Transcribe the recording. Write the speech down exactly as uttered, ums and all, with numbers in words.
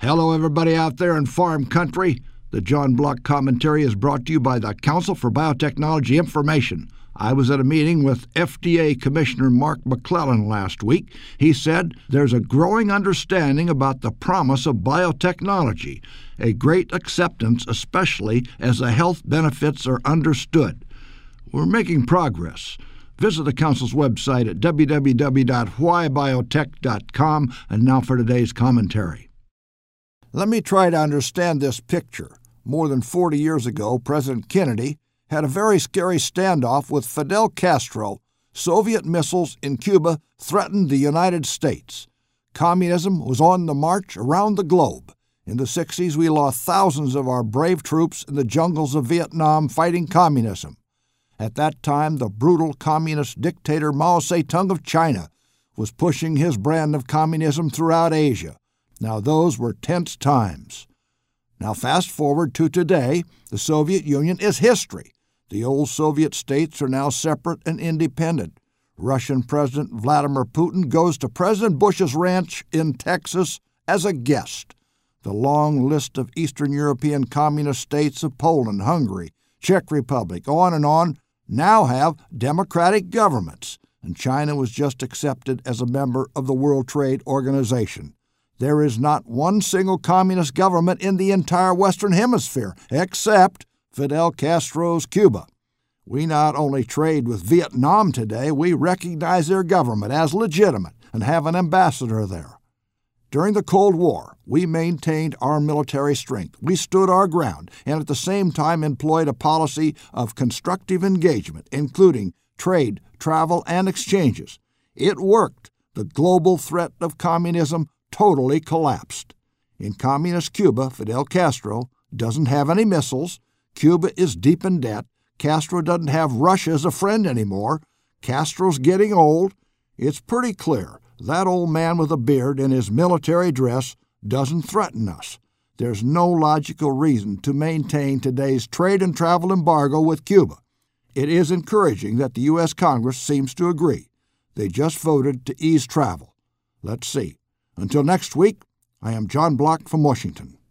Hello, everybody out there in farm country. The John Block Commentary is brought to you by the Council for Biotechnology Information. I was at a meeting with F D A Commissioner Mark McClellan last week. He said there's a growing understanding about the promise of biotechnology, a great acceptance, especially as the health benefits are understood. We're making progress. Visit the Council's website at w w w dot why biotech dot com. And now for today's commentary. Let me try to understand this picture. More than forty years ago, President Kennedy had a very scary standoff with Fidel Castro. Soviet missiles in Cuba threatened the United States. Communism was on the march around the globe. In the sixties, we lost thousands of our brave troops in the jungles of Vietnam fighting communism. At that time, the brutal communist dictator Mao Zedong of China was pushing his brand of communism throughout Asia. Now, those were tense times. Now, fast forward to today, the Soviet Union is history. The old Soviet states are now separate and independent. Russian President Vladimir Putin goes to President Bush's ranch in Texas as a guest. The long list of Eastern European communist states of Poland, Hungary, Czech Republic, on and on, now have democratic governments, and China was just accepted as a member of the World Trade Organization. There is not one single communist government in the entire Western Hemisphere, except Fidel Castro's Cuba. We not only trade with Vietnam today, we recognize their government as legitimate and have an ambassador there. During the Cold War, we maintained our military strength. We stood our ground and at the same time employed a policy of constructive engagement, including trade, travel, and exchanges. It worked. The global threat of communism totally collapsed. In communist Cuba, Fidel Castro doesn't have any missiles. Cuba is deep in debt. Castro doesn't have Russia as a friend anymore. Castro's getting old. It's pretty clear that old man with a beard in his military dress doesn't threaten us. There's no logical reason to maintain today's trade and travel embargo with Cuba. It is encouraging that the U S Congress seems to agree. They just voted to ease travel. Let's see. Until next week, I am John Block from Washington.